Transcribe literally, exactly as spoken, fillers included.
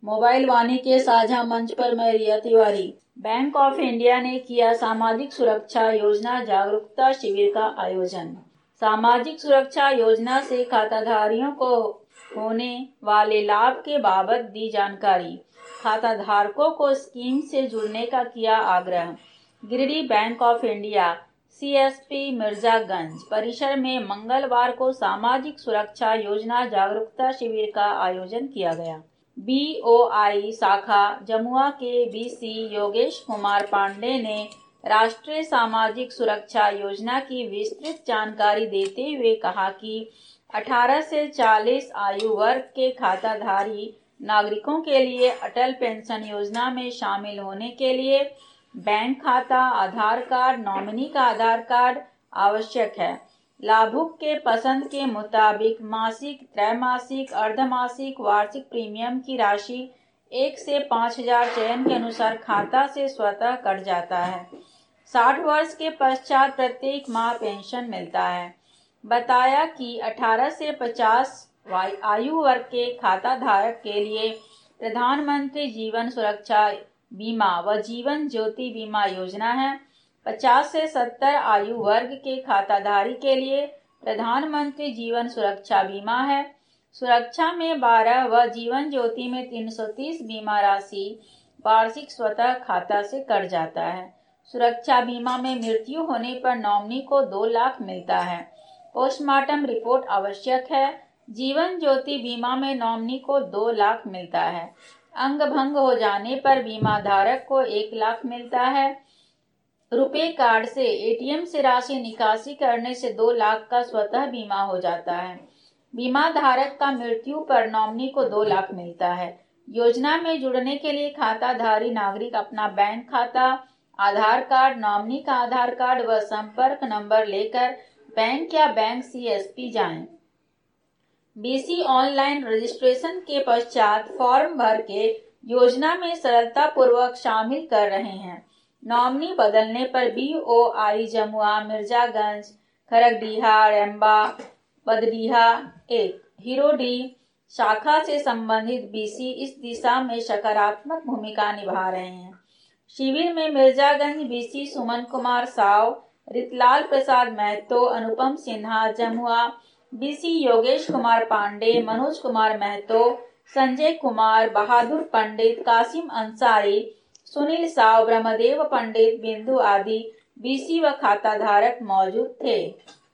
Mobile वाणी के साझा मंच पर मैं Riya Tiwari. Bank of India ने किया सामाजिक सुरक्षा योजना जागरूकता शिविर का आयोजन। सामाजिक सुरक्षा योजना से खाताधारियों को होने वाले लाभ के बाबत दी जानकारी। खाताधारकों को स्कीम से जुड़ने का किया आग्रह। Giridih Bank of India CSP Mirzaganj परिसर में मंगलवार को सामाजिक सुरक्षा योजना जागरूकता शिविर का आयोजन किया गया। बीओआई शाखा जमुआ के बीसी योगेश कुमार पांडे ने राष्ट्रीय सामाजिक सुरक्षा योजना की विस्तृत जानकारी देते हुए कहा कि अठारह से चालीस आयु वर्ग के खाताधारी नागरिकों के लिए अटल पेंशन योजना में शामिल होने के लिए बैंक खाता, आधार कार्ड, नॉमिनी का आधार कार्ड आवश्यक है। लाभुक के पसंद के मुताबिक मासिक, त्रैमासिक, अर्धमासिक, वार्षिक प्रीमियम की राशि एक से पाँच हजार चयन के अनुसार खाता से स्वतः कट जाता है। साठ वर्ष के पश्चात प्रत्येक माह पेंशन मिलता है। बताया कि अठारह से पचास आयु वर्ग के खाता धारक के लिए प्रधानमंत्री जीवन सुरक्षा बीमा व जीवन ज्योति बीमा योजना है। पचास से सत्तर आयु वर्ग के खाताधारी के लिए प्रधानमंत्री जीवन सुरक्षा बीमा है। सुरक्षा में बारह व जीवन ज्योति में तीन सौ तीस बीमा राशि वार्षिक स्वतः खाता से कट जाता है। सुरक्षा बीमा में मृत्यु होने पर नॉमिनी को दो लाख मिलता है। पोस्टमार्टम रिपोर्ट आवश्यक है। जीवन ज्योति बीमा में नॉमिनी को दो लाख मिलता है। अंग भंग हो जाने पर बीमा धारक को एक लाख मिलता है। रुपे कार्ड से एटीएम से राशि निकासी करने से दो लाख का स्वतः बीमा हो जाता है। बीमा धारक का मृत्यु पर नॉमिनी को दो लाख मिलता है। योजना में जुड़ने के लिए खाताधारी नागरिक अपना बैंक खाता, आधार कार्ड, नॉमिनी का आधार कार्ड व संपर्क नंबर लेकर बैंक या बैंक सीएसपी जाएं। बीसी ऑनलाइन रजिस्ट्रेशन के पश्चात फॉर्म भर के योजना में सरलता पूर्वक शामिल कर रहे हैं। नॉमिनी बदलने पर बीओआई जमुआ, मिर्जागंज, खरगडीहा, रेम्बा, बदडीहा एक हिरोडीह शाखा से संबंधित बीसी इस दिशा में सकारात्मक भूमिका निभा रहे हैं। शिविर में मिर्जागंज बीसी सुमन कुमार साव, रितलाल प्रसाद महतो, अनुपम सिन्हा, जमुआ बीसी योगेश कुमार पांडे, मनोज कुमार महतो, संजय कुमार, बहादुर पंडित, कासिम अंसारी, सुनील साव, ब्रह्मदेव पंडित, बिंदु आदि बीसी व खाताधारक मौजूद थे।